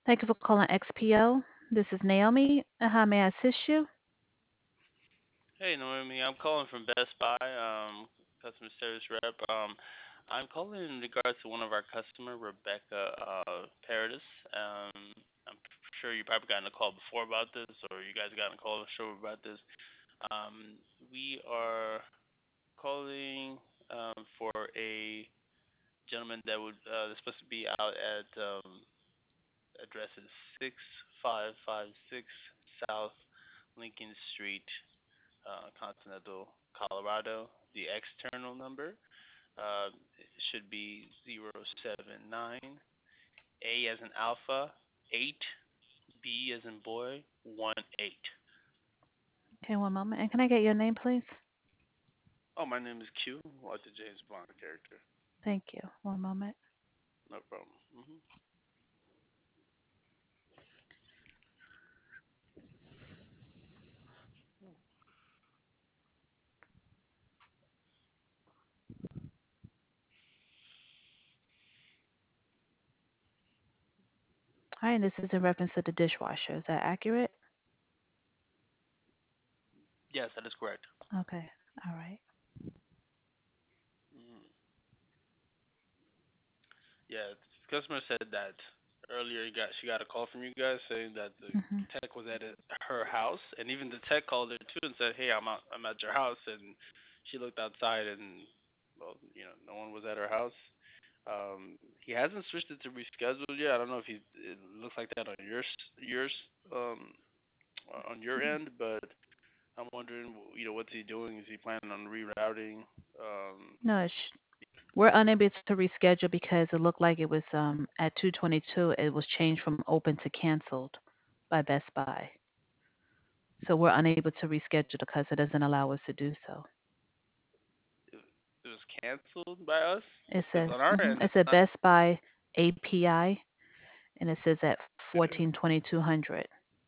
Thank you for calling XPO. This is Naomi. How may I assist you? Hey, Noemi. I'm calling from Best Buy, customer service rep. I'm calling in regards to one of our customer, Rebecca Paradis. I'm sure you probably gotten a call before about this, or you guys gotten a call sure about this. We are calling for a gentleman that would that's supposed to be out at address is 6556 South Lincoln Street, Continental, Colorado. The external number should be 079 A as in Alpha 8 B as in boy 1 8. Okay, one moment. And can I get your name, please? Oh, my name is Q, like the James Bond character. Thank you. One moment. No problem. All right, and this is in reference to the dishwasher. Is that accurate? Yes, that is correct. Okay. All right. hmm Yeah, the customer said that earlier she got a call from you guys saying that the Mm-hmm. tech was at her house, and even the tech called her too and said, "Hey, I'm at your house," and she looked outside and well, no one was at her house. He hasn't switched it to rescheduled yet. I don't know if it looks like that on yours um on your end, but I'm wondering, what's he doing? Is he planning on rerouting? Um, No, we're unable to reschedule because it looked like it was at 2:22. It was changed from open to canceled by Best Buy. So we're unable to reschedule because it doesn't allow us to do so. it, it was canceled by us It because says on our end it it's said not Best Buy API, and it says at really 14:2200.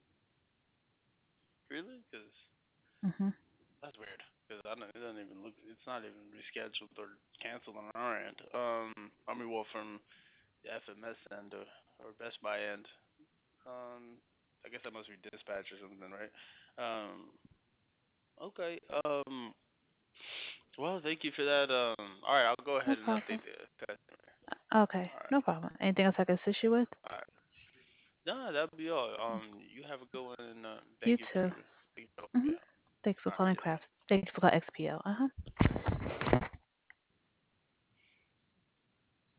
really because Mm-hmm. that's weird. Because I don't, it doesn't even look. It's not even rescheduled or canceled on our end. I mean, well, from the FMS end or Best Buy end. Um, I guess that must be dispatch or something, right? Um, okay. Well, thank you for that. All right, I'll go No ahead and problem. update the customer. Okay, All no right. problem. Anything else I can assist you with? All right. No, that'll be all. You have a good one, and You too. thank you for helping Mm-hmm. me out. Thanks for All right, calling yes. Craft. Thank you for calling XPO. Uh huh.